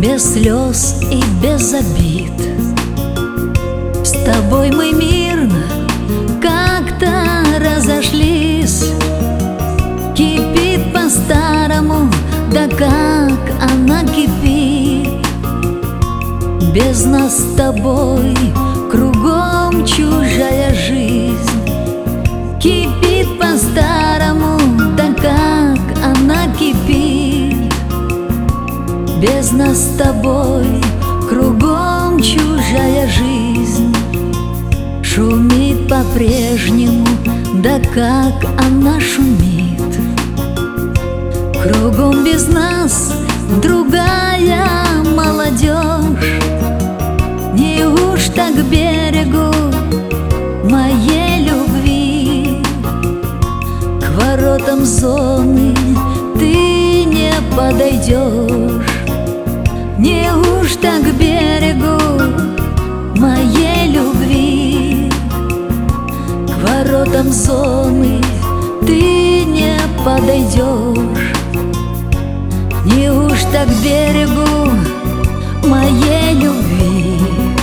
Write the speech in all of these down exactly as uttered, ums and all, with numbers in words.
без слез и без обид. С тобой мы мирно как-то разошлись. Кипит по-старому, да как она кипит. Без нас с тобой кругом чужая жизнь. Кипит по-старому, да как она кипит. Без нас с тобой кругом чужая жизнь. Шумит по-прежнему, да как она шумит. Кругом без нас другая молодежь. Неужто к берегу моей любви, к воротам зоны ты не подойдешь? Неужто к берегу моей любви, к воротам зоны ты не подойдешь? Неужто к берегу моей любви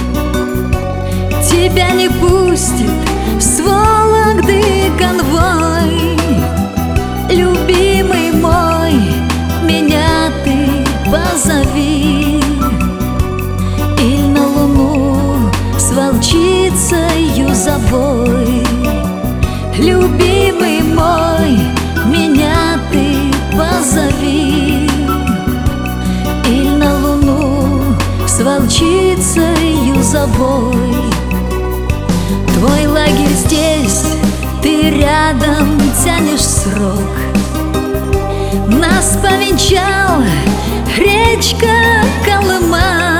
тебя не пустит с Вологды конвой? Любимый мой, меня ты позови, или на луну с волчицею забой. Любимый мой, меня ты позови, или на луну с волчицею забой. Твой лагерь здесь, ты рядом тянешь срок. Нас повенчал речка Колыма.